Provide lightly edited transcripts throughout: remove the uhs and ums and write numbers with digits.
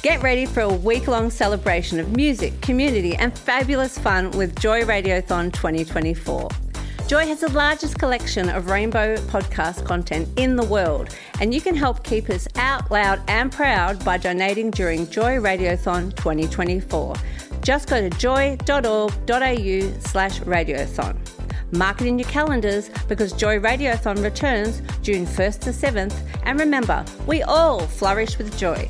Get ready for a week-long celebration of music, community and fabulous fun with Joy Radiothon 2024. Joy has the largest collection of rainbow podcast content in the world, and you can help keep us out loud and proud by donating during Joy Radiothon 2024. Just go to joy.org.au/radiothon. Mark it in your calendars because Joy Radiothon returns June 1st to 7th, and remember, we all flourish with joy.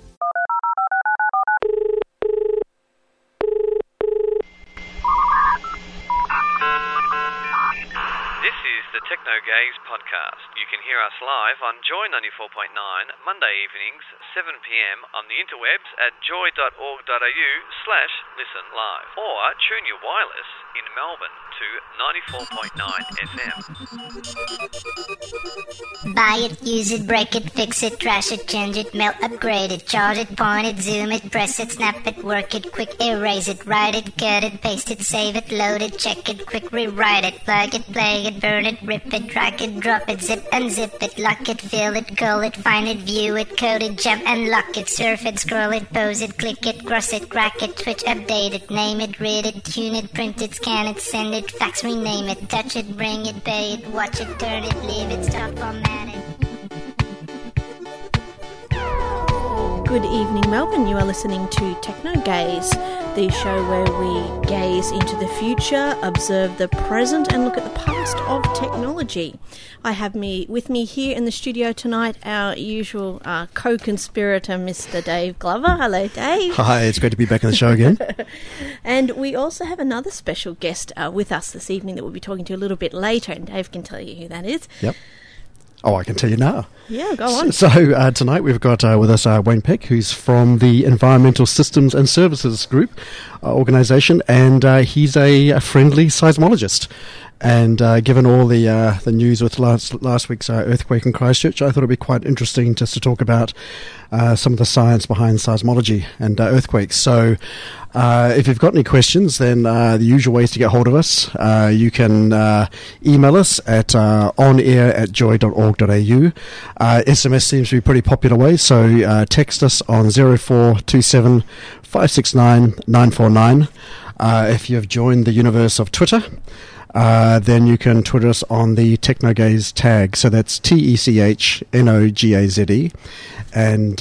This is the Techno Gaze podcast. You can hear us live on Joy 94.9 Monday evenings, 7 p.m. on the interwebs at joy.org.au/listen live, or tune your wireless in Melbourne to 94.9 FM. Buy it, use it, break it, fix it, trash it, change it, melt, upgrade it, charge it, point it, zoom it, press it, snap it, work it, quick erase it, write it, cut it, paste it, save it, load it, check it, quick rewrite it, plug it, play it, burn it, rip it, drag it, drop it, zip unzip it, lock it, fill it, call it, find it, view it, code it, jump and lock it, surf it, scroll it, pose it, click it, cross it, crack it, switch, update it, name it, read it, tune it, print it, scan it, send it, fax, rename it, touch it, bring it, pay it, watch it, turn it, leave it, stop formatting. Good evening, Melbourne. You are listening to Techno Gaze, the show where we gaze into the future, observe the present, and look at the past of technology. I have with me here in the studio tonight our usual co-conspirator, Mr. Dave Glover. Hello, Dave. Hi, it's great to be back on the show again. And we also have another special guest with us this evening that we'll be talking to a little bit later, and Dave can tell you who that is. Yep. Oh, I can tell you now. Yeah, go on. So tonight we've got with us Wayne Peck, who's from the Environmental Systems and Services Group organisation, and he's a friendly seismologist. And given all the news with last week's earthquake in Christchurch, I thought it'd be quite interesting just to talk about some of the science behind seismology and earthquakes. So if you've got any questions, then the usual ways to get hold of us, you can email us at onair@joy.org.au. SMS seems to be a pretty popular way, so text us on 0427 569 949. If you've joined the universe of Twitter, then you can Twitter us on the TechnoGaze tag. So that's TECHNOGAZE. And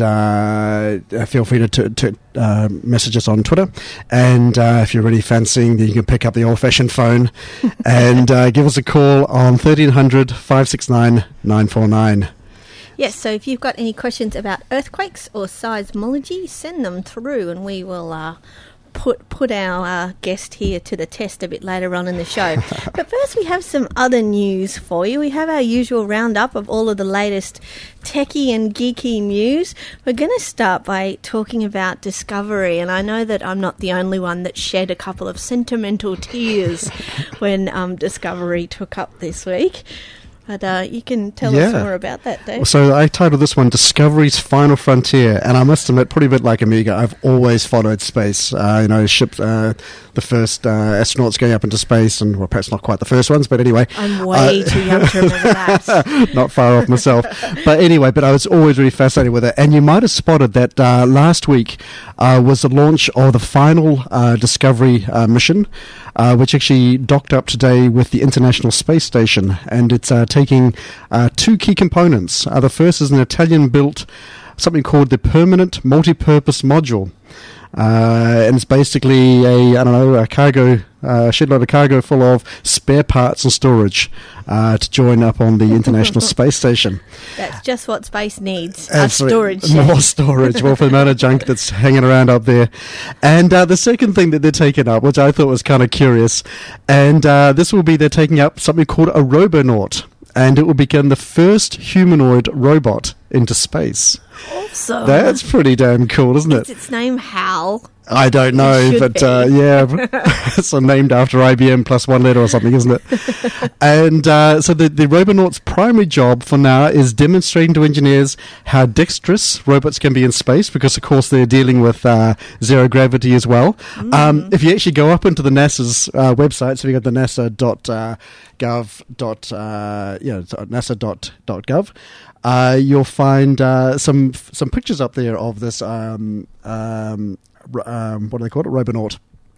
feel free to message us on Twitter. And if you're really fancying, then you can pick up the old-fashioned phone and give us a call on 1300 569 949. Yes, so if you've got any questions about earthquakes or seismology, send them through and we will put our guest here to the test a bit later on in the show. But first we have some other news for you. We have our usual roundup of all of the latest techie and geeky news. We're going to start by talking about Discovery, and I know that I'm not the only one that shed a couple of sentimental tears when Discovery took up this week. But you can tell us more about that, Dave. So I titled this one Discovery's Final Frontier, and I must admit, pretty bit like Amiga, I've always followed space. Ships, the first astronauts going up into space, and well, perhaps not quite the first ones, but anyway. I'm way too young to remember that. Not far off myself. But anyway, I was always really fascinated with it. And you might have spotted that last week was the launch of the final Discovery mission, which actually docked up today with the International Space Station, and it's taking two key components. The first is an Italian-built something called the Permanent Multi-Purpose Module. And it's basically a cargo, shitload of cargo full of spare parts and storage to join up on the International Space Station. That's just what space needs, storage. Shed. More storage, well, for the amount of junk that's hanging around up there. And the second thing that they're taking up, which I thought was kind of curious, and they're taking up something called a Robonaut. And it will become the first humanoid robot into space. Awesome. That's pretty damn cool, isn't it? Is its name Hal? I don't know, but it's named after IBM plus one letter or something, isn't it? And so the Robonaut's primary job for now is demonstrating to engineers how dexterous robots can be in space, because, of course, they're dealing with zero gravity as well. If you actually go up into the NASA's website, so we got the NASA.gov, NASA.gov, you'll find some pictures up there of this what do they call it, Robonaut.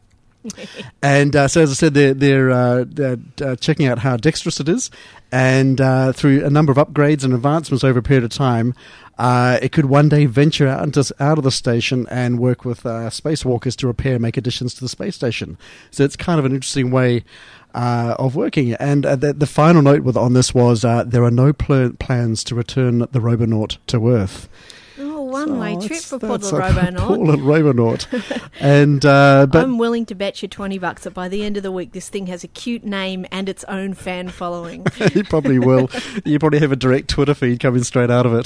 And so, as I said, they're checking out how dexterous it is, and through a number of upgrades and advancements over a period of time, it could one day venture out of the station and work with spacewalkers to repair and make additions to the space station. So it's kind of an interesting way of working. And the final note on this was there are no plans to return the Robonaut to Earth. One-way trip for poor little Robonaut. Robonaut. Poor little Robonaut. And but I'm willing to bet you $20 that by the end of the week this thing has a cute name and its own fan following. You probably will. You probably have a direct Twitter feed coming straight out of it.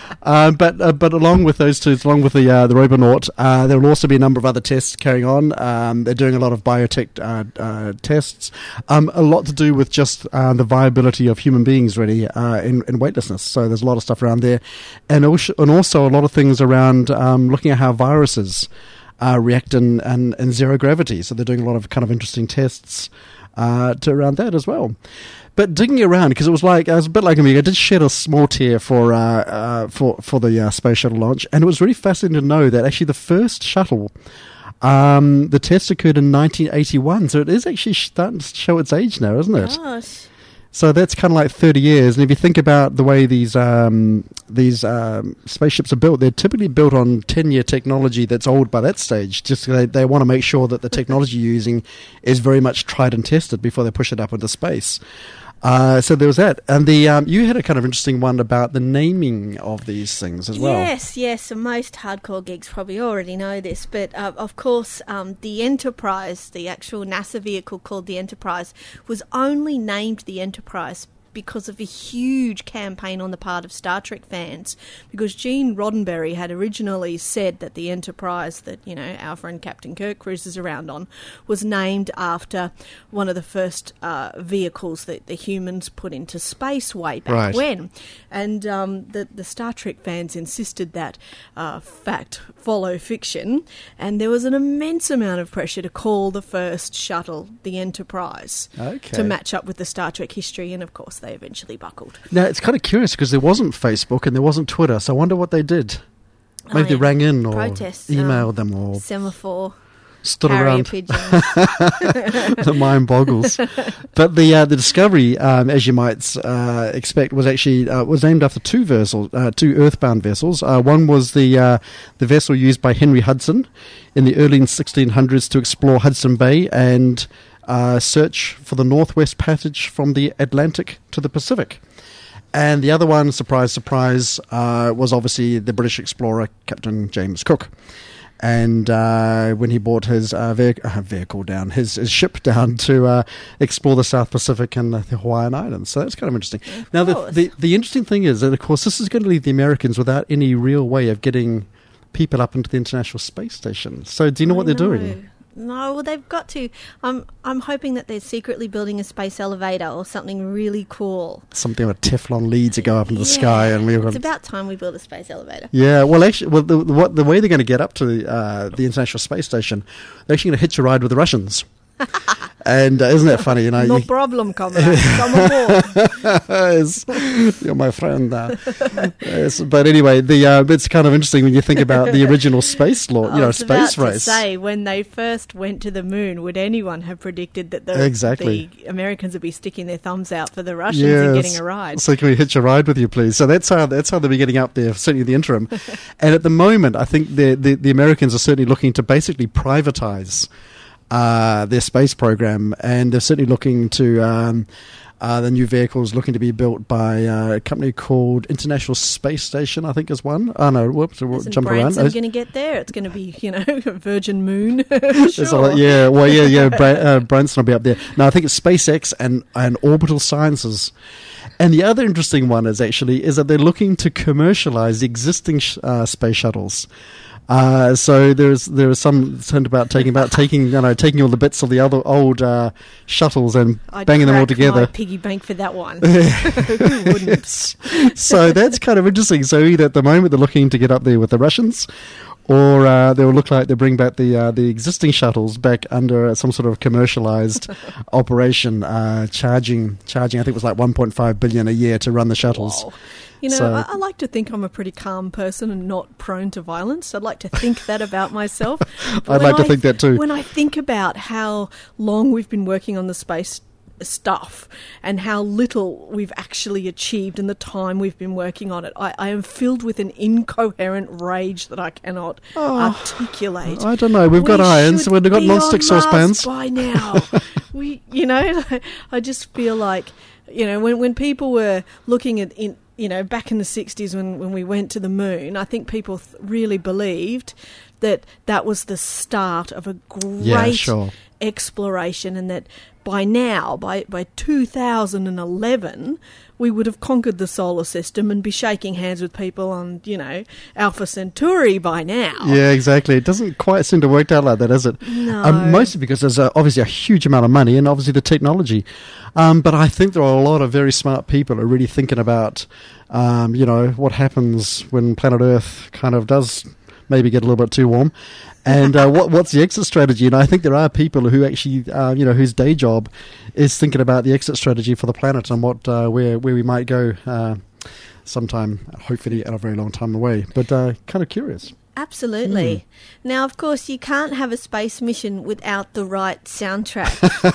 But along with those two, along with the Robonaut, there will also be a number of other tests carrying on. They're doing a lot of biotech tests, a lot to do with just the viability of human beings, really, in weightlessness. So there's a lot of stuff around there, and also a lot of things around looking at how viruses react in zero gravity. So they're doing a lot of kind of interesting tests around that as well. But digging around, because it was a bit like me, I did shed a small tear for the space shuttle launch, and it was really fascinating to know that actually the first shuttle, the test occurred in 1981. So it is actually starting to show its age now, isn't it? Gosh. So that's kind of like 30 years. And if you think about the way these spaceships are built, they're typically built on 10-year technology that's old by that stage. Just they want to make sure that the technology you're using is very much tried and tested before they push it up into space. So there was that. And you had a kind of interesting one about the naming of these things as well. Yes. Most hardcore geeks probably already know this, but of course the Enterprise, the actual NASA vehicle called the Enterprise, was only named the Enterprise because of a huge campaign on the part of Star Trek fans, because Gene Roddenberry had originally said that the Enterprise that, our friend Captain Kirk cruises around on was named after one of the first vehicles that the humans put into space way back when. And the Star Trek fans insisted that fact follow fiction, and there was an immense amount of pressure to call the first shuttle the Enterprise to match up with the Star Trek history, and of course they eventually buckled. Now, it's kind of curious because there wasn't Facebook and there wasn't Twitter, so I wonder what they did. Maybe they rang in or emailed them or semaphore. Stood Carrier around. pigeons. The mind boggles. But the Discovery, as you might expect, was actually was named after two earthbound vessels. One was the vessel used by Henry Hudson in the early 1600s to explore Hudson Bay and search for the Northwest Passage from the Atlantic to the Pacific. And the other one, surprise, surprise, was obviously the British explorer Captain James Cook. And when he brought his vehicle down, his ship down to explore the South Pacific and the Hawaiian Islands. So that's kind of interesting. Now, the interesting thing is that, of course, this is going to leave the Americans without any real way of getting people up into the International Space Station. So do you know what they're doing? No, well, they've got to. I'm hoping that they're secretly building a space elevator or something really cool. Something with Teflon leads that go up into the sky, and it's about time we build a space elevator. Yeah, well, actually, the way they're going to get up to the International Space Station, they're actually going to hitch a ride with the Russians. And isn't that funny? No problem, comrade. Come aboard. You're my friend. Yes, but anyway, it's kind of interesting when you think about the original space space race. To say, when they first went to the moon, would anyone have predicted that the Americans would be sticking their thumbs out for the Russians and getting a ride? So can we hitch a ride with you, please? So that's how they'll be getting up there, certainly the interim. And at the moment, I think the Americans are certainly looking to basically privatize their space program, and they're certainly looking to the new vehicles looking to be built by a company called International Space Station, I think is one. Oh no, whoops, jump around. Isn't going to get there? It's going to be, Virgin Moon. Sure. Branson will be up there. No, I think it's SpaceX and Orbital Sciences. And the other interesting one is that they're looking to commercialize the existing space shuttles. So there is some concern about taking all the bits of the other old shuttles and banging them all together. I'd piggy bank for that one. Who wouldn't? So that's kind of interesting. So either at the moment they're looking to get up there with the Russians, or they will look like they bring back the existing shuttles back under some sort of commercialized operation, charging. I think it was like 1.5 billion a year to run the shuttles. Wow. You know, So- I like to think I'm a pretty calm person and not prone to violence. I'd like to think that about myself. But I'd when like to think that too. When I think about how long we've been working on the space stuff and how little we've actually achieved in the time we've been working on it, I am filled with an incoherent rage that I cannot articulate. I don't know. We've got irons. should We've got be non-stick on Mars saucepans. by now. I just feel like, when people were looking at back in the 60s when we went to the moon, I think people really believed that was the start of a great sure. exploration, and that by now, by 2011, we would have conquered the solar system and be shaking hands with people on, Alpha Centauri by now. Yeah, exactly. It doesn't quite seem to work out like that, does it? No. Mostly because there's obviously a huge amount of money and obviously the technology. But I think there are a lot of very smart people who are really thinking about, what happens when planet Earth kind of does maybe get a little bit too warm. And what's the exit strategy? And I think there are people who actually, whose day job is thinking about the exit strategy for the planet and where we might go sometime, hopefully in a very long time away. But kind of curious. Absolutely. Now, of course, you can't have a space mission without the right soundtrack.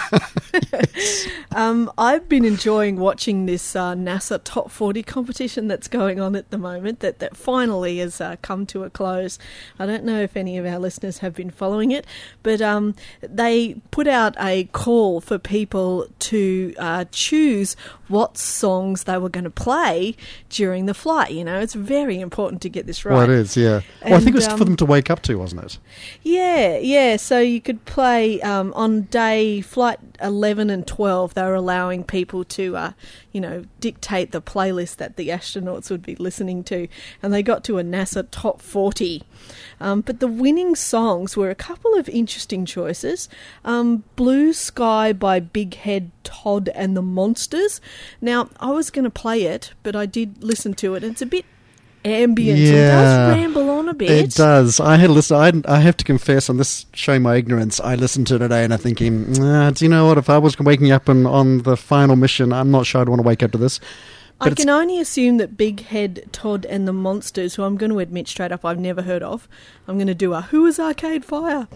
I've been enjoying watching this NASA Top 40 competition that's going on at the moment that finally has come to a close. I don't know if any of our listeners have been following it, but they put out a call for people to choose what songs they were going to play during the flight. It's very important to get this right. Well, it is, yeah. Well, I think it was for them to wake up to, wasn't it? Yeah. So you could play on day flight 11 and 12. They were allowing people to, dictate the playlist that the astronauts would be listening to, and they got to a NASA Top 40. But the winning songs were a couple of interesting choices. Blue Sky by Big Head Todd and the Monsters. Now, I was going to play it, but I did listen to it. It's a bit ambient. Yeah. So it does ramble on a bit. It does. I had listened. I have to confess, on this, showing my ignorance, I listened to it today and I'm thinking, do you know what? If I was waking up on the final mission, I'm not sure I'd want to wake up to this. But I can only assume that Big Head Todd and the Monsters, who I'm going to admit straight up I've never heard of, I'm going to do a Who is Arcade Fire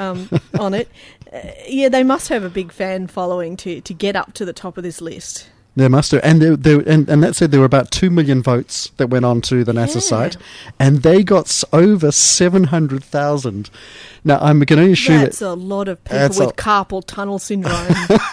on it. They must have a big fan following to get up to the top of this list. They must do. And and that said there were about 2 million votes that went on to the NASA site, and they got over 700,000. Now, I can only assume that's a lot of people with carpal tunnel syndrome.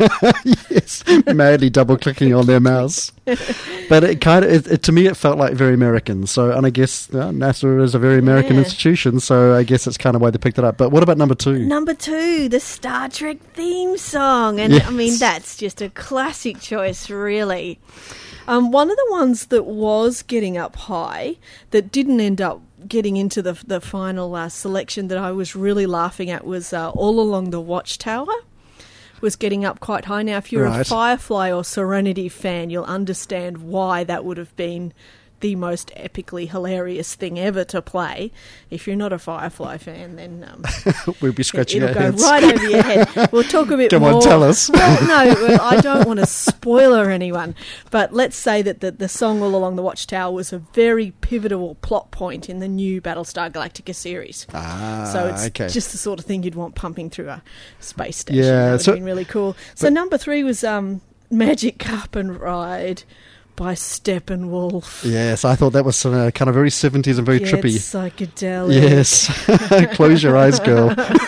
Yes, madly double-clicking on their mouse. But it kind of, to me, it felt like very American. So, and I guess NASA is a very American institution, so I guess it's kind of why they picked it up. But what about number 2? Number 2, the Star Trek theme song. And yes. I mean, that's just a classic choice, really. One of the ones that was getting up high, that didn't end up getting into the final selection that I was really laughing at, was All Along the Watchtower. Was getting up quite high. Now, if you're a Firefly or Serenity fan, you'll understand why that would have been the most epically hilarious thing ever to play. If you're not a Firefly fan, then we'll be scratching it'll our go heads. right over your head. We'll talk a bit more. Come on, tell us. Well, no, I don't want to spoiler anyone, but let's say that the song All Along the Watchtower was a very pivotal plot point in the new Battlestar Galactica series. So it's just the sort of thing you'd want pumping through a space station. Yeah, that would have been really cool. So number 3 was Magic Carp and Ride by Steppenwolf. Yes, I thought that was kind of very 70s and very trippy. It's psychedelic. Yes. Close your eyes, girl.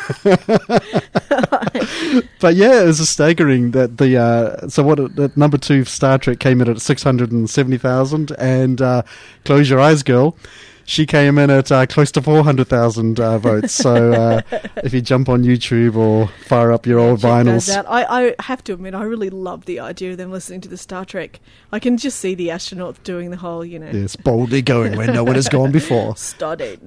But yeah, it was staggering that the number 2 Star Trek came in at 670,000, and Close Your Eyes, Girl, she came in at close to 400,000 votes. So if you jump on YouTube or fire up your old vinyls. I have to admit, I really love the idea of them listening to the Star Trek. I can just see the astronauts doing the whole, Yes, boldly going where no one has gone before. Stardate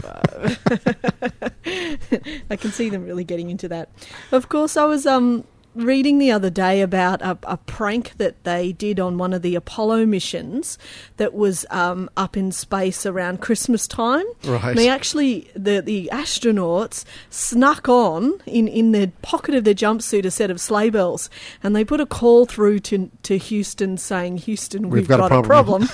94.5. I can see them really getting into that. Of course, I was reading the other day about a prank that they did on one of the Apollo missions that was up in space around Christmas time. Right. And they actually, the astronauts snuck on in their pocket of their jumpsuit a set of sleigh bells, and they put a call through to Houston saying, Houston, we've got a problem.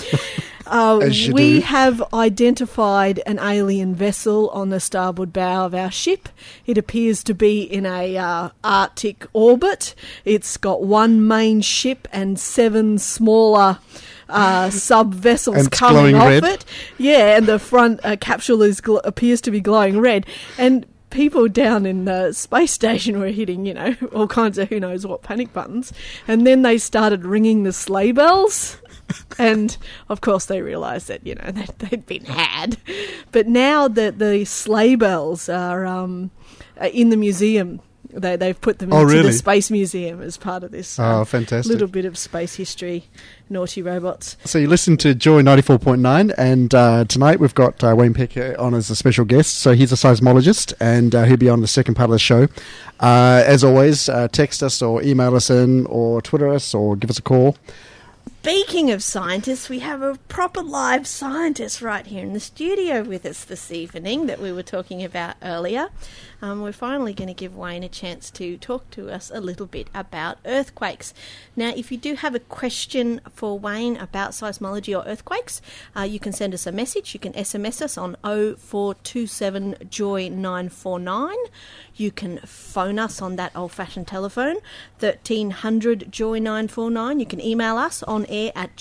We have identified an alien vessel on the starboard bow of our ship. It appears to be in a Arctic orbit. It's got one main ship and 7 smaller sub-vessels coming off it. Yeah, and the front capsule appears to be glowing red. And people down in the space station were hitting, all kinds of who knows what panic buttons. And then they started ringing the sleigh bells. And, of course, they realised that, they'd been had. But now that the sleigh bells are in the museum, they've put them into the Space Museum as part of this fantastic little bit of space history, naughty robots. So you listen to Joy 94.9, and tonight we've got Wayne Peck on as a special guest. So he's a seismologist, and he'll be on the second part of the show. As always, text us or email us in or Twitter us or give us a call. Speaking of scientists, we have a proper live scientist right here in the studio with us this evening that we were talking about earlier. We're finally going to give Wayne a chance to talk to us a little bit about earthquakes. Now, if you do have a question for Wayne about seismology or earthquakes, you can send us a message. You can SMS us on 0427 Joy 949. You can phone us on that old-fashioned telephone, 1300 Joy 949. You can email us on air at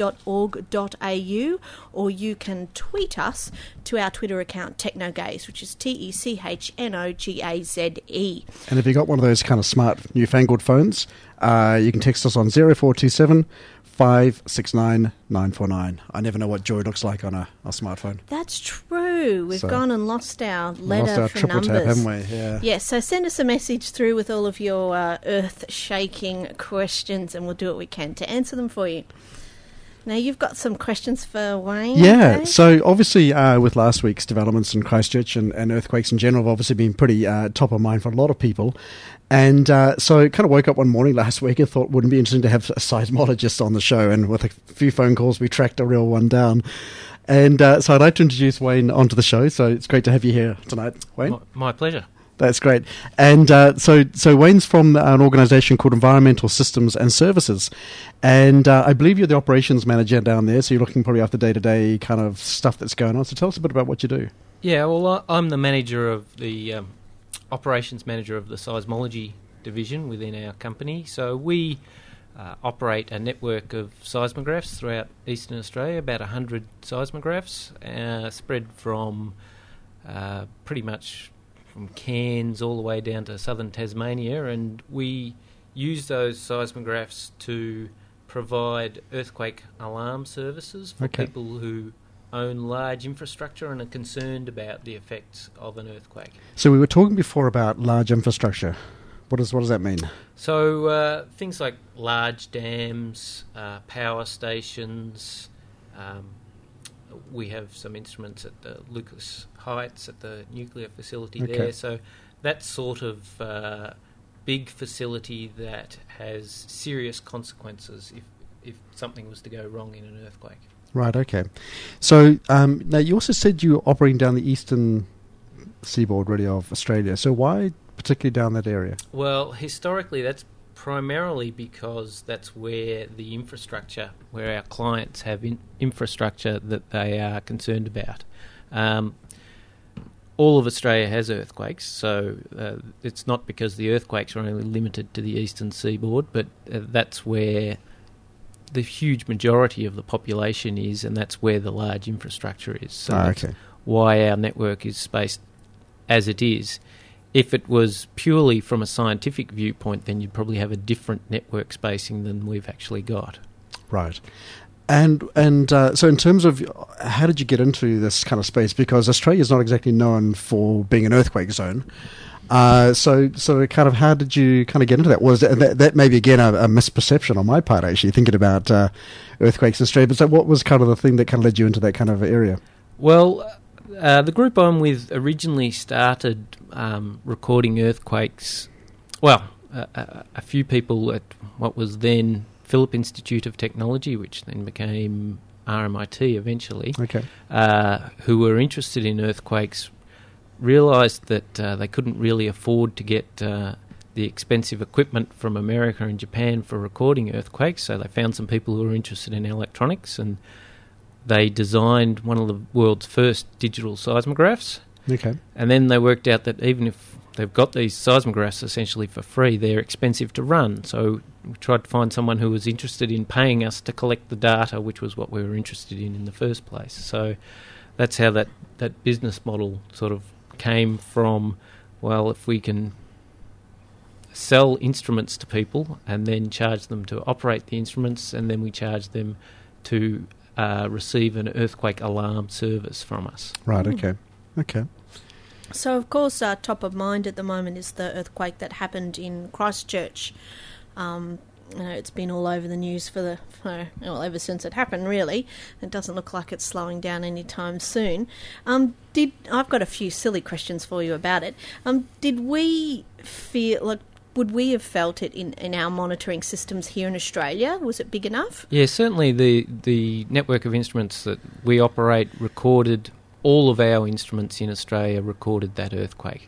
joy.org.au, or you can tweet us to our Twitter account, TechnoGaze, which is TechnoGaze. And if you've got one of those kind of smart newfangled phones, you can text us on 0427 569 949. I never know what Joy looks like on a smartphone. That's true. We've gone and lost our letter for triple numbers. Tap, haven't we? Yeah. Yes, so send us a message through with all of your earth-shaking questions, and we'll do what we can to answer them for you. Now, you've got some questions for Wayne. Yeah, okay? So obviously with last week's developments in Christchurch and earthquakes in general have obviously been pretty top of mind for a lot of people. And so I kind of woke up one morning last week and thought, wouldn't it be interesting to have a seismologist on the show? And with a few phone calls, we tracked a real one down. And so I'd like to introduce Wayne onto the show. So it's great to have you here tonight, Wayne. My pleasure. That's great. And so Wayne's from an organisation called Environmental Systems and Services. And I believe you're the operations manager down there, so you're looking probably after day-to-day kind of stuff that's going on. So tell us a bit about what you do. Yeah, well, I'm the manager of the operations manager of the seismology division within our company. So we operate a network of seismographs throughout Eastern Australia, about 100 seismographs, spread from pretty much from Cairns all the way down to southern Tasmania, and we use those seismographs to provide earthquake alarm services for people who own large infrastructure and are concerned about the effects of an earthquake. So we were talking before about large infrastructure. What does that mean? So things like large dams, power stations. We have some instruments at the Lucas Heights at the nuclear facility there. So that sort of big facility that has serious consequences if something was to go wrong in an earthquake. Right, okay. So now you also said you were operating down the eastern seaboard really of Australia. So why particularly down that area? Well, historically that's primarily because that's where the infrastructure, where our clients have infrastructure that they are concerned about. All of Australia has earthquakes, so it's not because the earthquakes are only limited to the eastern seaboard, but that's where the huge majority of the population is, and that's where the large infrastructure is. So that's why our network is spaced as it is. If it was purely from a scientific viewpoint, then you'd probably have a different network spacing than we've actually got. Right. And so in terms of how did you get into this kind of space? Because Australia's not exactly known for being an earthquake zone. So kind of how did you kind of get into that? Was that maybe again a misperception on my part, actually, thinking about earthquakes in Australia? But so what was kind of the thing that kind of led you into that kind of area? Well, the group I'm with originally started recording earthquakes. Well, a few people at what was then Phillip Institute of Technology, which then became RMIT eventually, who were interested in earthquakes, realised that they couldn't really afford to get the expensive equipment from America and Japan for recording earthquakes, so they found some people who were interested in electronics, and they designed one of the world's first digital seismographs. And then they worked out that even if they've got these seismographs essentially for free, they're expensive to run. So we tried to find someone who was interested in paying us to collect the data, which was what we were interested in the first place. So that's how that business model sort of came from, well, if we can sell instruments to people and then charge them to operate the instruments, and then we charge them to receive an earthquake alarm service from us. Right, okay. So, of course, top of mind at the moment is the earthquake that happened in Christchurch. It's been all over the news ever since it happened, really. It doesn't look like it's slowing down anytime soon. I've got a few silly questions for you about it. Did we would we have felt it in our monitoring systems here in Australia? Was it big enough? Yeah, certainly the network of instruments that we operate recorded, all of our instruments in Australia recorded that earthquake.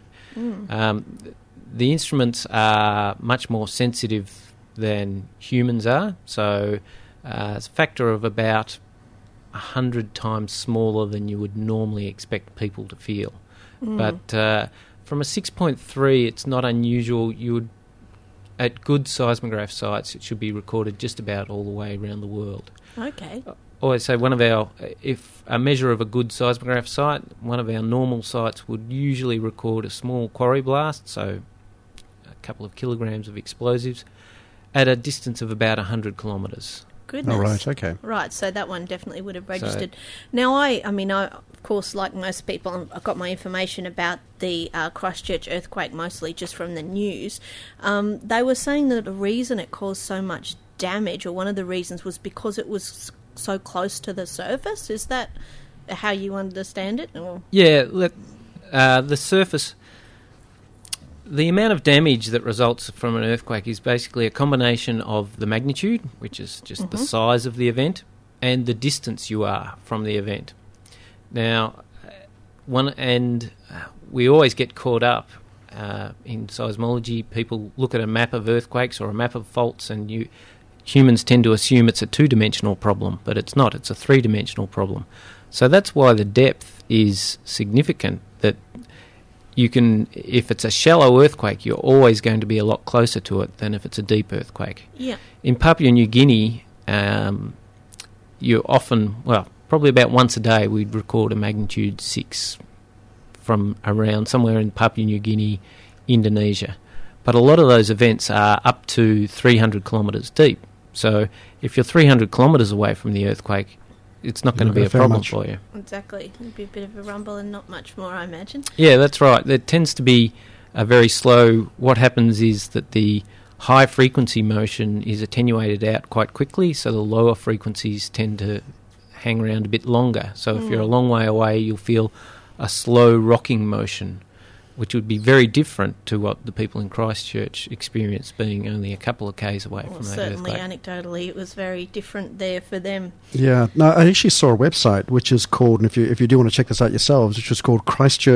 The instruments are much more sensitive than humans are, so it's a factor of about 100 times smaller than you would normally expect people to feel. But from a 6.3, it's not unusual. At good seismograph sites, it should be recorded just about all the way around the world. Okay. Always say if a measure of a good seismograph site, one of our normal sites would usually record a small quarry blast, so a couple of kilograms of explosives, at a distance of about 100 kilometres. Goodness. Oh, right, okay. Right, so that one definitely would have registered. Now, I of course, like most people, I got my information about the Christchurch earthquake mostly just from the news. They were saying that the reason it caused so much damage, or one of the reasons, was because it was so close to the surface. Is that how you understand it? Or? Yeah, the surface... The amount of damage that results from an earthquake is basically a combination of the magnitude, which is just the size of the event, and the distance you are from the event. Now, we always get caught up in seismology. People look at a map of earthquakes or a map of faults, and humans tend to assume it's a two-dimensional problem, but it's not. It's a three-dimensional problem. So that's why the depth is significant, that if it's a shallow earthquake, you're always going to be a lot closer to it than if it's a deep earthquake. Yeah. In Papua New Guinea, you often, probably about once a day, we'd record a magnitude 6 from around somewhere in Papua New Guinea, Indonesia. But a lot of those events are up to 300 kilometres deep. So if you're 300 kilometres away from the earthquake, it's not going to be a problem for you. Exactly. It'd be a bit of a rumble and not much more, I imagine. Yeah, that's right. There tends to be a very slow... What happens is that the high-frequency motion is attenuated out quite quickly, so the lower frequencies tend to hang around a bit longer. So if you're a long way away, you'll feel a slow rocking motion, which would be very different to what the people in Christchurch experienced, being only a couple of k's away from that certainly, earthquake. Anecdotally, it was very different there for them. Yeah, no, I actually saw a website which is called, and if you do want to check this out yourselves, which is called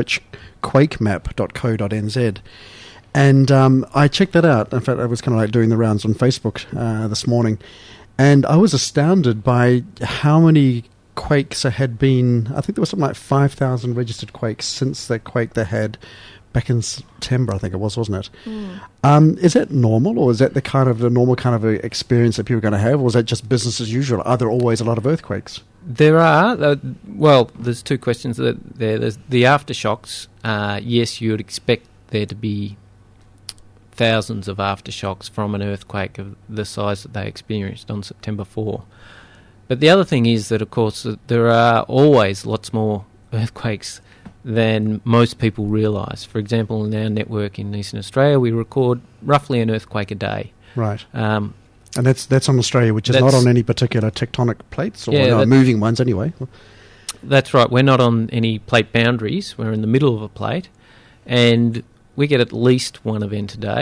christchurchquakemap.co.nz. And I checked that out. In fact, I was kind of like doing the rounds on Facebook this morning, and I was astounded by how many quakes there had been. I think there was something like 5,000 registered quakes since that quake they had back in September, I think it was, wasn't it? Is that normal, or is that the normal kind of experience that people are going to have, or is that just business as usual? Are there always a lot of earthquakes? There are. There's two questions there. There's the aftershocks. Yes, you would expect there to be thousands of aftershocks from an earthquake of the size that they experienced on September 4. But the other thing is that, of course, there are always lots more earthquakes than most people realise. For example, in our network in Eastern Australia, we record roughly an earthquake a day. Right. And that's on Australia, which is not on any particular tectonic plates, or moving ones anyway. That's right. We're not on any plate boundaries. We're in the middle of a plate, and we get at least one event a day.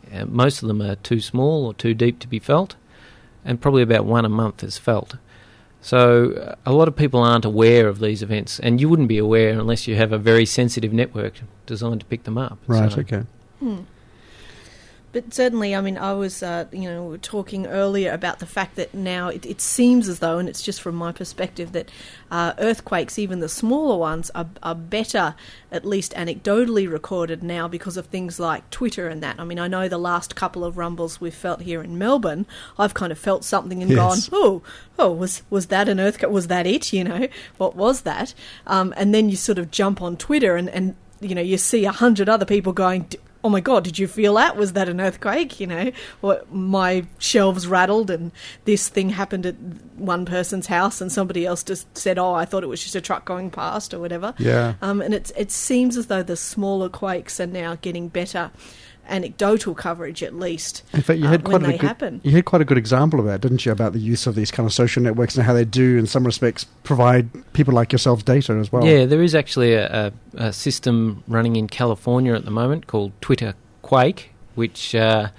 most of them are too small or too deep to be felt, and probably about one a month is felt. So a lot of people aren't aware of these events, and you wouldn't be aware unless you have a very sensitive network designed to pick them up. Right, so. okay. But certainly, I mean, I was, we were talking earlier about the fact that now it seems as though, and it's just from my perspective, that earthquakes, even the smaller ones, are better, at least anecdotally recorded now because of things like Twitter and that. I mean, I know the last couple of rumbles we've felt here in Melbourne, I've kind of felt something and gone, was that an earthquake? Was that it? What was that? And then you sort of jump on Twitter and you see 100 other people going, oh my God, did you feel that? Was that an earthquake? Or my shelves rattled and this thing happened at one person's house and somebody else just said, oh, I thought it was just a truck going past or whatever. Yeah. And it seems as though the smaller quakes are now getting better anecdotal coverage, at least. In fact, you had happen. You had quite a good example of that, didn't you, about the use of these kind of social networks and how they do, in some respects, provide people like yourselves data as well. Yeah, there is actually a system running in California at the moment called Twitter Quake, which they're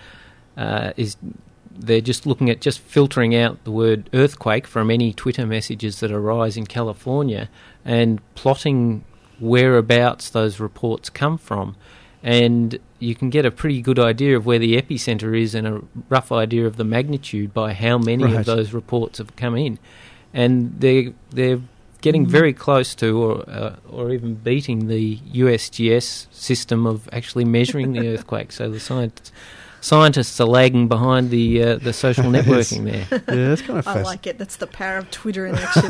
just looking at just filtering out the word earthquake from any Twitter messages that arise in California and plotting whereabouts those reports come from. And you can get a pretty good idea of where the epicenter is and a rough idea of the magnitude by how many of those reports have come in. And they're getting very close to or even beating the USGS system of actually measuring the earthquake. So the scientists are lagging behind the social networking there. Yeah, that's kind of I like it. That's the power of Twitter in action.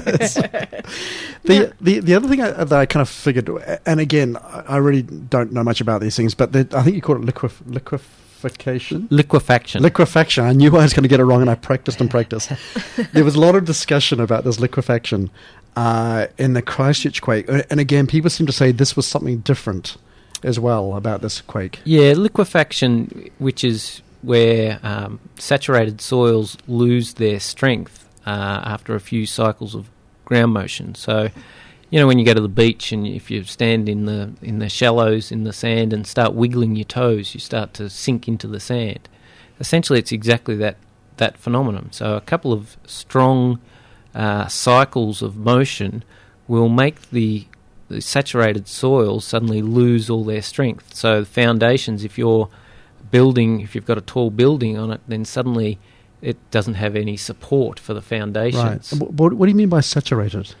The other thing that I kind of figured, and again, I really don't know much about these things, but I think you call it liquefaction. Liquefaction. I knew I was going to get it wrong, and I practiced and practiced. There was a lot of discussion about this liquefaction in the Christchurch quake, and again, people seem to say this was something different as well about this quake. Yeah, liquefaction, which is where saturated soils lose their strength after a few cycles of ground motion. So, when you go to the beach and if you stand in the shallows in the sand and start wiggling your toes, you start to sink into the sand. Essentially, it's exactly that phenomenon. So a couple of strong cycles of motion will make the saturated soils suddenly lose all their strength. So the foundations, if you've got a tall building on it, then suddenly it doesn't have any support for the foundations. Right. What do you mean by saturated?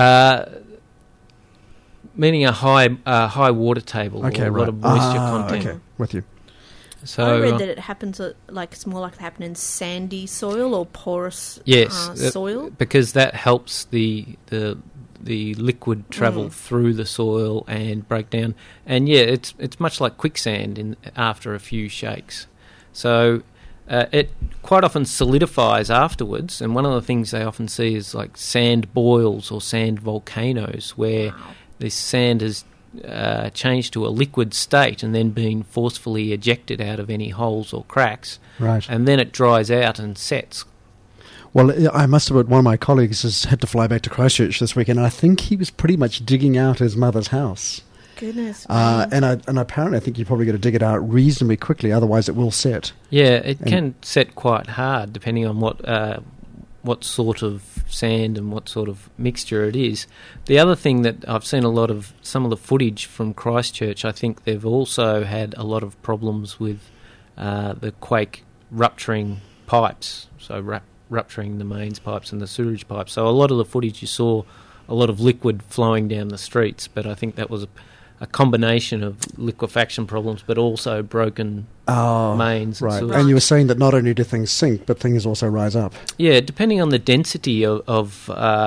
Meaning a high water table or a lot of moisture content. Okay, with you. So I read that it happens it's more likely to happen in sandy soil or porous soil. Because that helps the liquid travel through the soil and break down. And it's much like quicksand after a few shakes. So it quite often solidifies afterwards, and one of the things they often see is like sand boils or sand volcanoes where this sand has changed to a liquid state and then been forcefully ejected out of any holes or cracks. Right. And then it dries out and sets. Well, I must admit, one of my colleagues has had to fly back to Christchurch this weekend, and I think he was pretty much digging out his mother's house. Goodness. And apparently I think you've probably got to dig it out reasonably quickly, otherwise it will set. Yeah, it can set quite hard depending on what sort of sand and what sort of mixture it is. The other thing that I've seen some of the footage from Christchurch, I think they've also had a lot of problems with the quake rupturing pipes, so rupturing the mains pipes and the sewerage pipes. So a lot of the footage you saw a lot of liquid flowing down the streets, but I think that was a combination of liquefaction problems, but also broken mains. Right. And you were saying that not only do things sink, but things also rise up. Yeah, depending on the density of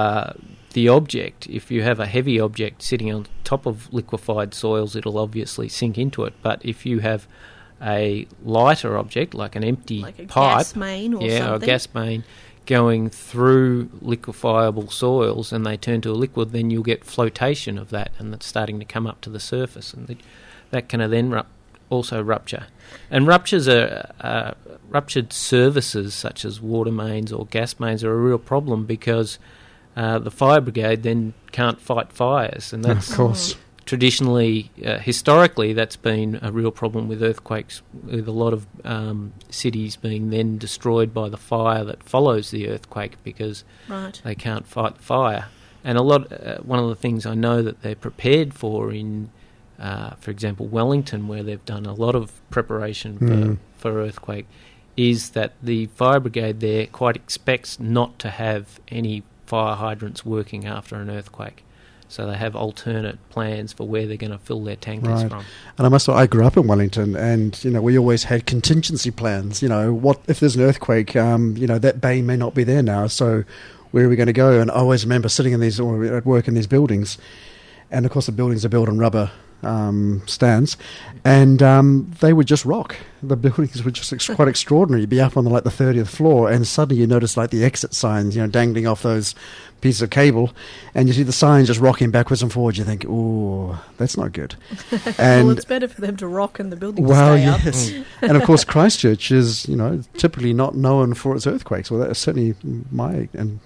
the object. If you have a heavy object sitting on top of liquefied soils, it'll obviously sink into it. But if you have a lighter object, like an empty like a pipe, gas main or something, or a gas main, going through liquefiable soils and they turn to a liquid, then you'll get flotation of that, and that's starting to come up to the surface, and that can then also rupture. And ruptures are ruptured services such as water mains or gas mains are a real problem because the fire brigade then can't fight fires, and that's of course traditionally, historically, that's been a real problem with earthquakes, with a lot of cities being then destroyed by the fire that follows the earthquake because they can't fight the fire. And one of the things I know that they're prepared for in, for example, Wellington, where they've done a lot of preparation for earthquake, is that the fire brigade there quite expects not to have any fire hydrants working after an earthquake. So they have alternate plans for where they're going to fill their tankers from. And I grew up in Wellington, and we always had contingency plans. What if there's an earthquake? That bay may not be there now, so where are we going to go? And I always remember sitting in these, or at work in these buildings, and of course the buildings are built on rubber stands, and they would just rock. The buildings were just quite extraordinary. You'd be up on the 30th floor, and suddenly you notice the exit signs, dangling off those pieces of cable, and you see the signs just rocking backwards and forwards. You think, "Ooh, that's not good." And well, it's better for them to rock and the building to stay up. Yes. And of course, Christchurch is typically not known for its earthquakes. Well, that's certainly my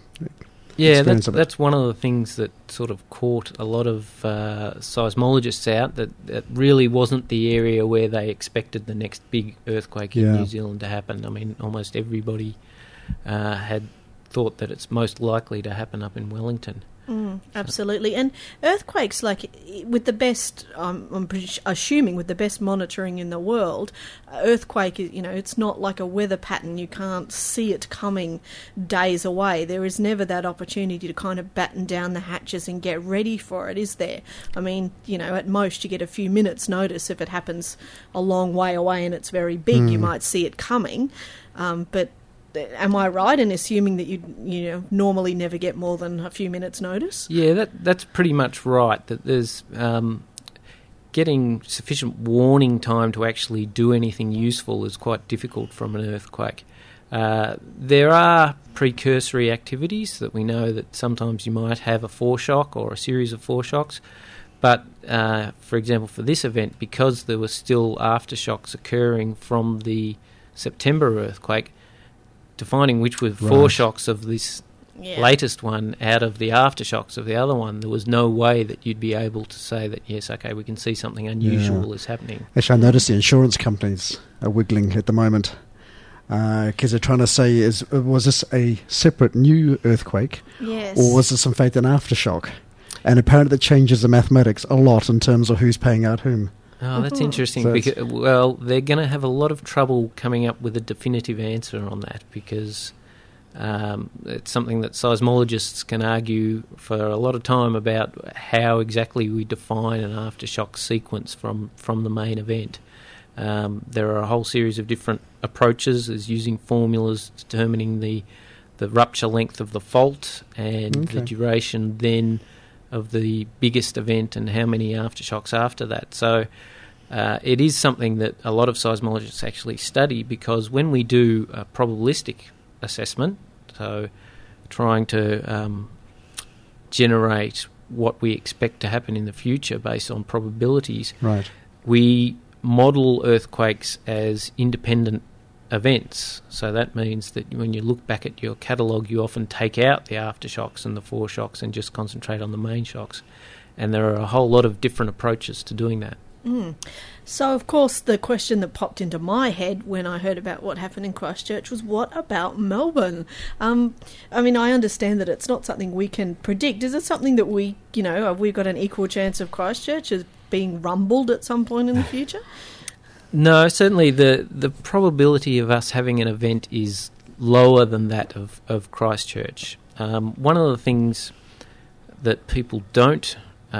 that's one of the things that sort of caught a lot of seismologists out, that really wasn't the area where they expected the next big earthquake in New Zealand to happen. I mean, almost everybody had thought that it's most likely to happen up in Wellington. Absolutely. And earthquakes, with the best, I'm assuming with the best monitoring in the world, earthquake, it's not like a weather pattern. You can't see it coming days away. There is never that opportunity to kind of batten down the hatches and get ready for it, is there? I mean, at most you get a few minutes notice. If it happens a long way away and it's very big, you might see it coming. But am I right in assuming that you normally never get more than a few minutes' notice? Yeah, that's pretty much right. That there's getting sufficient warning time to actually do anything useful is quite difficult from an earthquake. There are precursory activities that we know that sometimes you might have a foreshock or a series of foreshocks. But, for example, for this event, because there were still aftershocks occurring from the September earthquake, defining which were foreshocks of this latest one out of the aftershocks of the other one, there was no way that you'd be able to say that, yes, okay, we can see something unusual is happening. Actually, I noticed the insurance companies are wiggling at the moment because they're trying to say, was this a separate new earthquake? Yes. Or was this, in fact, an aftershock? And apparently that changes the mathematics a lot in terms of who's paying out whom. Oh, that's interesting. Because, they're going to have a lot of trouble coming up with a definitive answer on that, because it's something that seismologists can argue for a lot of time about how exactly we define an aftershock sequence from the main event. There are a whole series of different approaches, as using formulas determining the rupture length of the fault and the duration then of the biggest event and how many aftershocks after that. So it is something that a lot of seismologists actually study, because when we do a probabilistic assessment, so trying to generate what we expect to happen in the future based on probabilities, we model earthquakes as independent events. So that means that when you look back at your catalogue, you often take out the aftershocks and the foreshocks and just concentrate on the main shocks. And there are a whole lot of different approaches to doing that. So, of course, the question that popped into my head when I heard about what happened in Christchurch was, what about Melbourne? I mean, I understand that it's not something we can predict. Is it something that have we got an equal chance of Christchurch as being rumbled at some point in the future? No, certainly the probability of us having an event is lower than that of Christchurch. One of the things that people don't,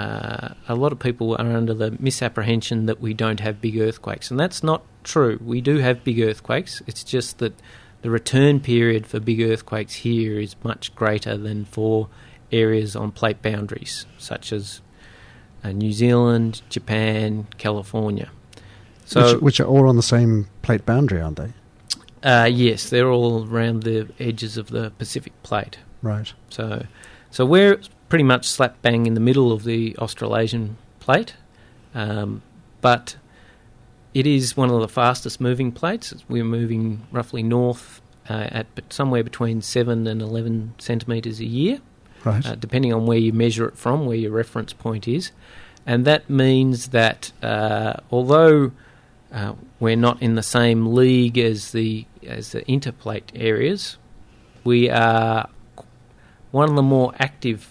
a lot of people are under the misapprehension that we don't have big earthquakes, and that's not true. We do have big earthquakes. It's just that the return period for big earthquakes here is much greater than for areas on plate boundaries, such as New Zealand, Japan, California. So, which are all on the same plate boundary, aren't they? Yes, they're all around the edges of the Pacific plate. Right. So we're pretty much slap bang in the middle of the Australasian plate, but it is one of the fastest moving plates. We're moving roughly north at somewhere between 7 and 11 centimetres a year, depending on where you measure it from, where your reference point is. And that means that although we're not in the same league as the interplate areas, we are one of the more active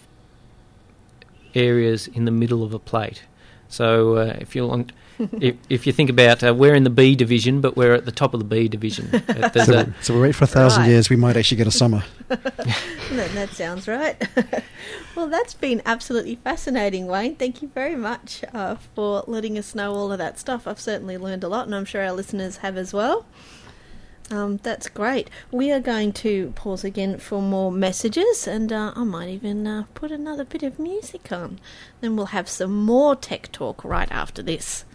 areas in the middle of a plate. So if you think about, we're in the B division, but we're at the top of the B division. So we wait for 1,000 years, we might actually get a summer. That sounds right. Well, that's been absolutely fascinating, Wayne. Thank you very much for letting us know all of that stuff. I've certainly learned a lot, and I'm sure our listeners have as well. That's great. We are going to pause again for more messages, and I might even put another bit of music on. Then we'll have some more tech talk right after this.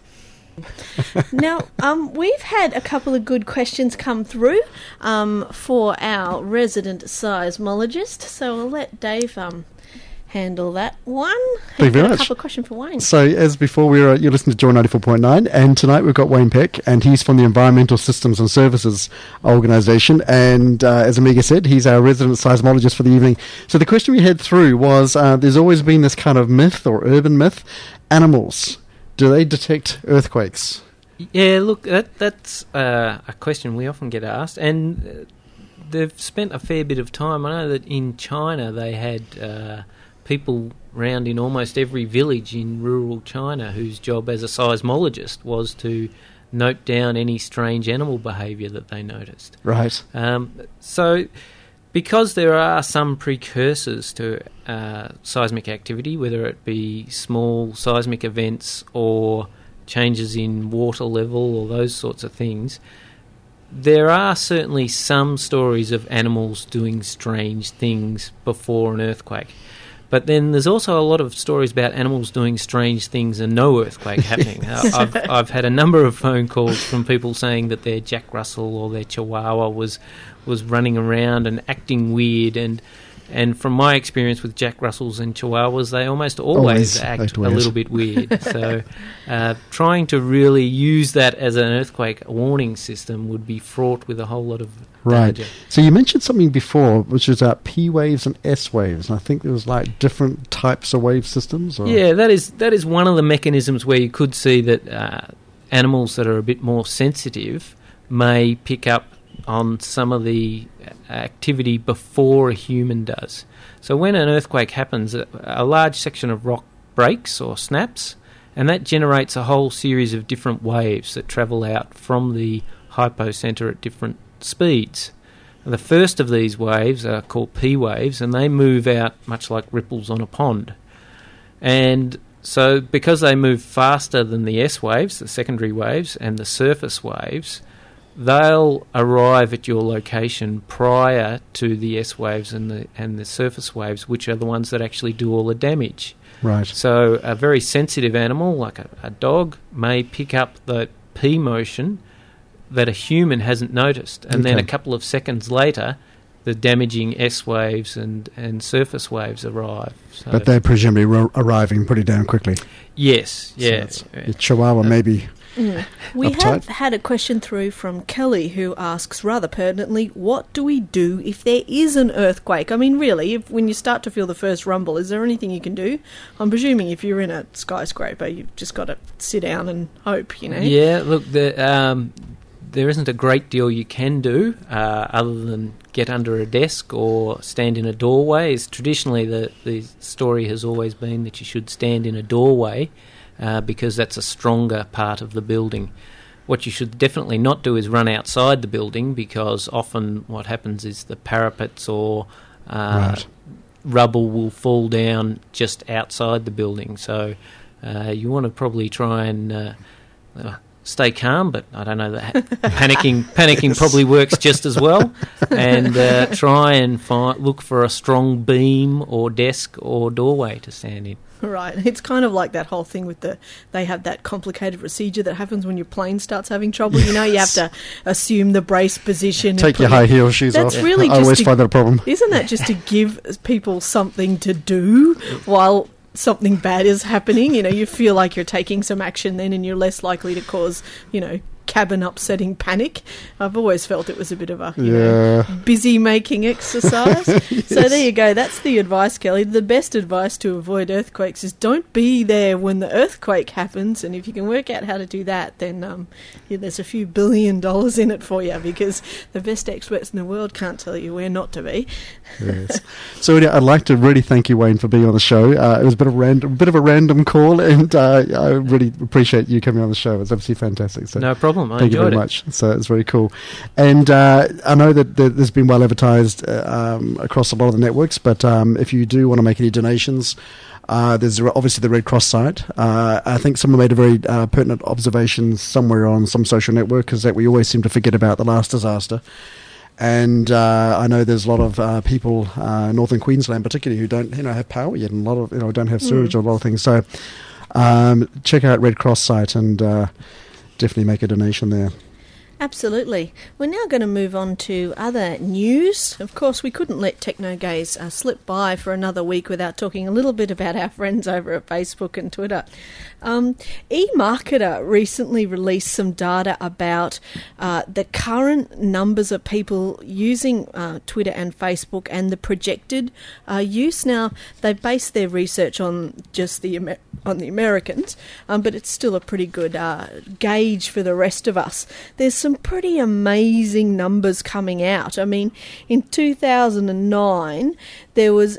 Now, we've had a couple of good questions come through for our resident seismologist, so I'll let Dave handle that one. Thank you very much. A couple of questions for Wayne. So, as before, you're listening to Joy 94.9, and tonight we've got Wayne Peck, and he's from the Environmental Systems and Services Organisation, and as Amiga said, he's our resident seismologist for the evening. So the question we had through was, there's always been this kind of myth, or urban myth, animals, do they detect earthquakes? Yeah, look, that's a question we often get asked, and they've spent a fair bit of time. I know that in China they had people round in almost every village in rural China whose job as a seismologist was to note down any strange animal behaviour that they noticed. Right. So because there are some precursors to seismic activity, whether it be small seismic events or changes in water level or those sorts of things, there are certainly some stories of animals doing strange things before an earthquake. But then there's also a lot of stories about animals doing strange things and no earthquake happening. I've had a number of phone calls from people saying that their Jack Russell or their Chihuahua was running around and acting weird, and from my experience with Jack Russells and Chihuahuas, they almost always act a little bit weird. So trying to really use that as an earthquake warning system would be fraught with a whole lot of danger. Right. So you mentioned something before, which is P waves and S waves, and I think there was like different types of wave systems. Or? Yeah, that is one of the mechanisms where you could see that animals that are a bit more sensitive may pick up on some of the activity before a human does. So when an earthquake happens, a large section of rock breaks or snaps, and that generates a whole series of different waves that travel out from the hypocenter at different speeds. The first of these waves are called P waves, and they move out much like ripples on a pond. And so because they move faster than the S waves, the secondary waves, and the surface waves, they'll arrive at your location prior to the S waves and the surface waves, which are the ones that actually do all the damage. Right. So a very sensitive animal, like a dog, may pick up the P motion that a human hasn't noticed, and then a couple of seconds later, the damaging S waves and surface waves arrive. So but they're presumably arriving pretty damn quickly. Yes, yeah. So Chihuahua maybe. We have had a question through from Kelly, who asks rather pertinently, what do we do if there is an earthquake? I mean, really, when you start to feel the first rumble, is there anything you can do? I'm presuming if you're in a skyscraper, you've just got to sit down and hope, you know? Yeah, look, there isn't a great deal you can do other than get under a desk or stand in a doorway. Traditionally, the story has always been that you should stand in a doorway because that's a stronger part of the building. What you should definitely not do is run outside the building, because often what happens is the parapets or rubble will fall down just outside the building. So you want to probably try and stay calm, but I don't know that panicking probably works just as well. And try and look for a strong beam or desk or doorway to stand in. Right. It's kind of like that whole thing with they have that complicated procedure that happens when your plane starts having trouble. You know, you have to assume the brace position. Take your high heel shoes off. That's really I always find that a problem. Isn't that just to give people something to do while something bad is happening? You know, you feel like you're taking some action then, and you're less likely to cause, cabin upsetting panic. I've always felt it was a bit of a busy making exercise. Yes. So there you go. That's the advice, Kelly. The best advice to avoid earthquakes is don't be there when the earthquake happens. And if you can work out how to do that, then there's a few $1 billion in it for you, because the best experts in the world can't tell you where not to be. Yes. So I'd like to really thank you, Wayne, for being on the show. It was a bit of a random call, and I really appreciate you coming on the show. It was absolutely fantastic. So no problem. Thank you very much. So it's very cool. And I know that there's been well advertised across a lot of the networks, but if you do want to make any donations, there's obviously the Red Cross site. I think someone made a very pertinent observation somewhere on some social network, is that we always seem to forget about the last disaster. And I know there's a lot of people, northern Queensland particularly, who don't have power yet, and a lot of don't have sewage or a lot of things. So check out Red Cross site and definitely make a donation there. Absolutely. We're now going to move on to other news. Of course, we couldn't let Technogaze slip by for another week without talking a little bit about our friends over at Facebook and Twitter. eMarketer recently released some data about the current numbers of people using Twitter and Facebook and the projected use. Now, they based their research on just the Americans, but it's still a pretty good gauge for the rest of us. There's some pretty amazing numbers coming out. I mean, in 2009, there was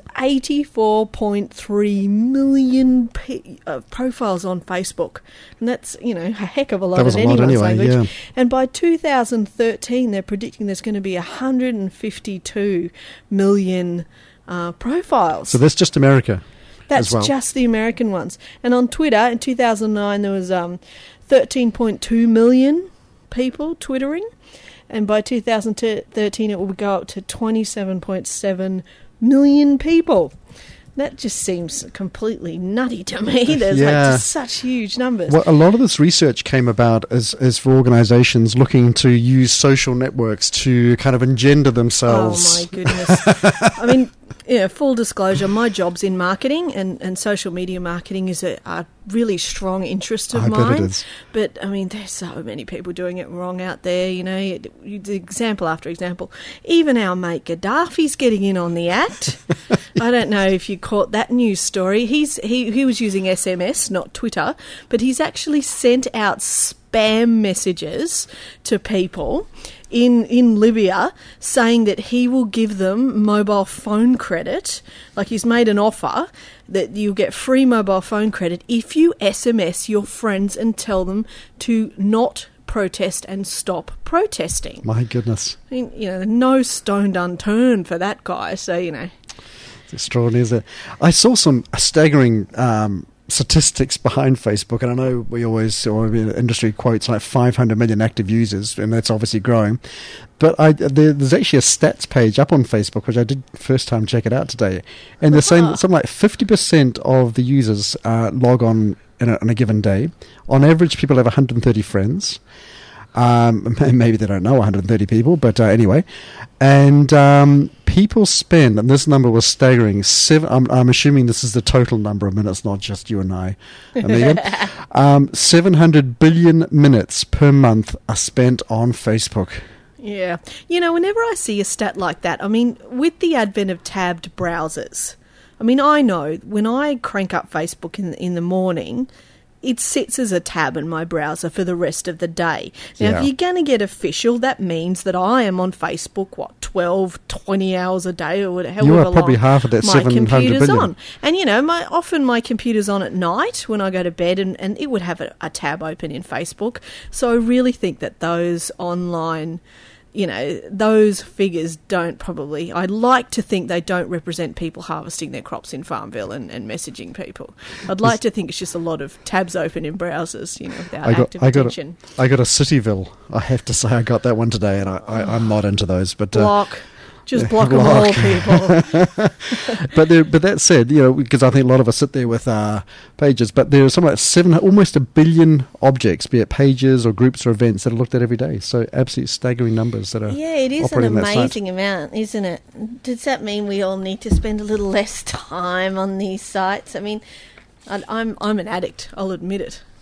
84.3 million profiles on Facebook. And that's, a heck of a lot in anyone's language. Yeah. And by 2013, they're predicting there's going to be 152 million profiles. So that's just America. That's just the American ones. And on Twitter, in 2009, there was 13.2 million people twittering. And by 2013, it will go up to 27.7 million people. That just seems completely nutty to me. There's just such huge numbers. Well, a lot of this research came about as for organisations looking to use social networks to kind of engender themselves. Oh, my goodness. I mean, full disclosure, my job's in marketing, and social media marketing is a really strong interest of mine. Bet it is. But, I mean, there's so many people doing it wrong out there, example after example. Even our mate Gaddafi's getting in on the act. I don't know if you caught that news story. He was using SMS, not Twitter, but he's actually sent out spam messages to people in Libya saying that he will give them mobile phone credit. Like, he's made an offer that you'll get free mobile phone credit if you SMS your friends and tell them to not protest and stop protesting. My goodness. I mean, no stone unturned for that guy, so, It's extraordinary, isn't it? I saw some staggering statistics behind Facebook, and I know we always, industry quotes like 500 million active users, and that's obviously growing. But there's actually a stats page up on Facebook, which I did first time check it out today, and they're saying that something like 50% of the users log on on a given day. On average, people have 130 friends. Maybe they don't know 130 people, but anyway. And people spend, and this number was staggering, I'm assuming this is the total number of minutes, not just you and I, Amiga. 700 billion minutes per month are spent on Facebook. Yeah. Whenever I see a stat like that, I mean, with the advent of tabbed browsers, I know when I crank up Facebook in the morning, it sits as a tab in my browser for the rest of the day. Now, if you're going to get official, that means that I am on Facebook, 12, 20 hours a day or whatever. You are probably half of that 700 computer's billion. on. And, often my computer's on at night when I go to bed, and it would have a tab open in Facebook. So I really think that those online, those figures don't probably, I'd like to think they don't represent people harvesting their crops in Farmville and messaging people. I'd like to think it's just a lot of tabs open in browsers, without active attention. I got a Cityville. I have to say I got that one today, and I'm not into those. But block. Just block them all, people. But that said, because I think a lot of us sit there with pages, but there are something like almost 1 billion objects, be it pages or groups or events, that are looked at every day. So absolutely staggering numbers that are it is an amazing amount, isn't it? Does that mean we all need to spend a little less time on these sites? I mean, I'm an addict, I'll admit it.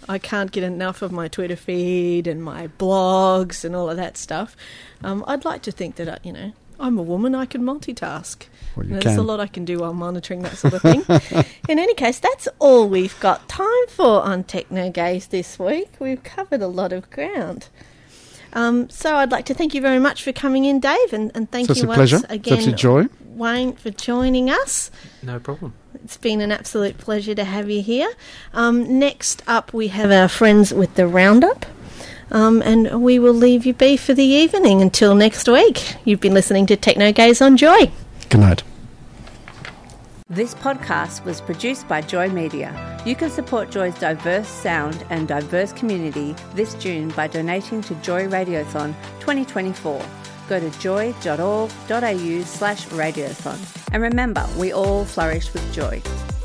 I can't get enough of my Twitter feed and my blogs and all of that stuff. I'd like to think that, I'm a woman, I can multitask. Well, There's a lot I can do while monitoring that sort of thing. In any case, that's all we've got time for on Techno Gaze this week. We've covered a lot of ground. So I'd like to thank you very much for coming in, Dave, and thank you once again, Wayne, for joining us. No problem. It's been an absolute pleasure to have you here. Next up, we have our friends with the Roundup. And we will leave you be for the evening until next week. You've been listening to Techno Gaze on Joy. Good night. This podcast was produced by Joy Media. You can support Joy's diverse sound and diverse community this June by donating to Joy Radiothon 2024. Go to joy.org.au/radiothon. And remember, we all flourish with joy.